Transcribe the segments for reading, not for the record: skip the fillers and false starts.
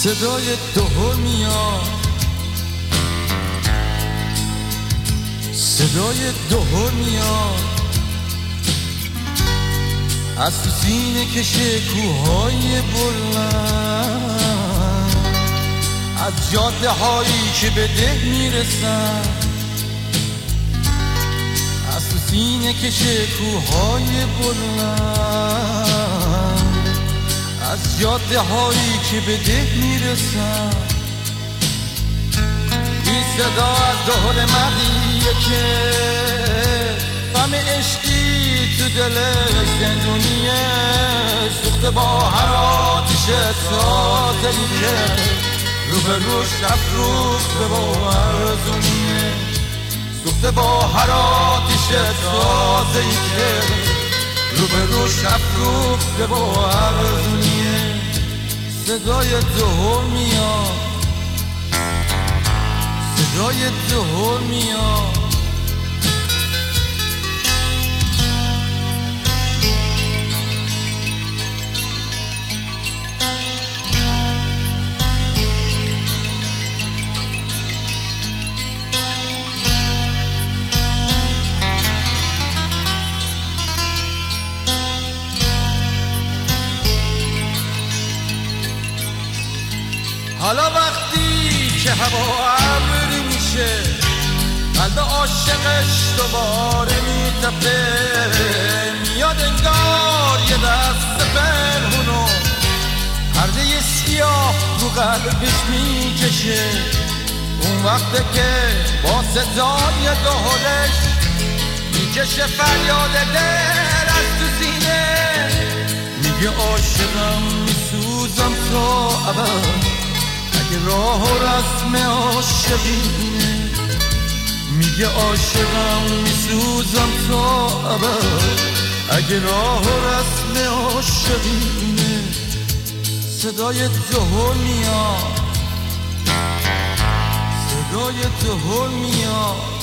صدای دهل میاد، صدای دهل میاد از تو سینه کشه کوههای بلند، از جاده هایی که به ده میرسن، از تو سینه کشه کوههای بلند، از جاده هایی که به ده میرسن. این صدا از دهل مردیه که غم عشقی تو دلش زندونیه، سوخته با هر آتش سازه‌ای که رو به روش افروخته با ارزونیه، سوخته با هر آتش سازه‌ای که رو به روش افروخته با ارزونیه. صدای دهل میاد، صدای دهل میاد حالا وقتی که هوا ابری میشه، قلب عاشقش دوباره میتپه، میاد انگار یه دست پنهونو پرده سیاه رو قلبش میکشه. اون وقته که با صدای دهلش میکشه فریاد دل از تو سینه، میگه عاشقم میسوزم تا ابد اگه راه و رسم عاشقینه، میگه عاشقم میسوزم تا ابد اگه راه و رسم عاشقینه. صدای دهل میاد، صدای دهل میاد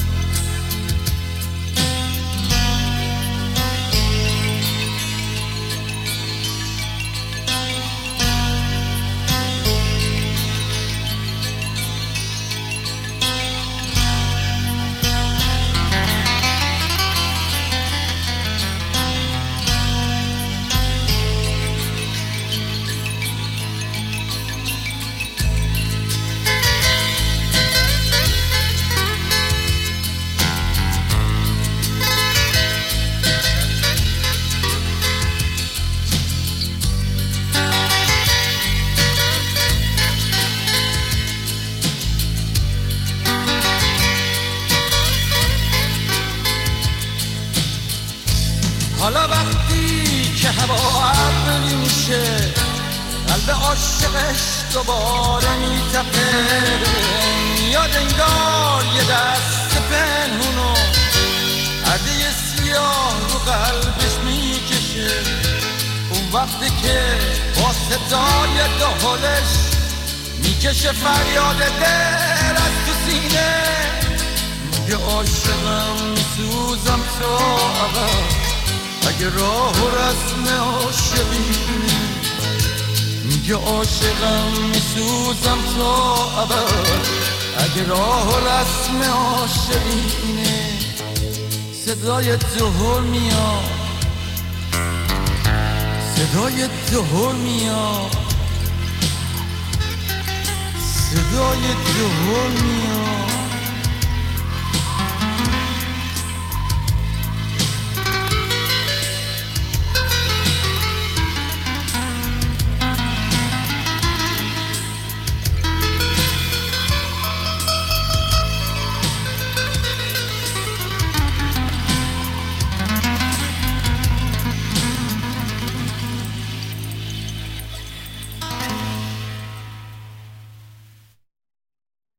حالا وقتی که هوا ابری میشه، قلب عاشقش دوباره میتپه، میاد انگار یه دست پنهونو پرده سیاه رو قلبش میکشه. اون وقتی که با صدای دهلش میکشه فریاد دل از تو سینه، میگه عاشقم میسوزم تا ابد اگه راه و رسم عاشقینه، میگه عاشقم میسوزم تا ابد اگه راه و رسم عاشقینه. صدای دهل میاد، صدای دهل میاد، صدای دهل میاد.